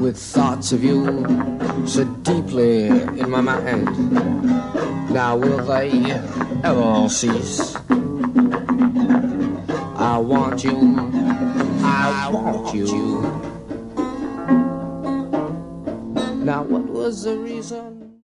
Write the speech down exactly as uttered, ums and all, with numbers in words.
with thoughts of you so deeply in my mind. Now will they ever cease? I want you, I want you. Now what was the reason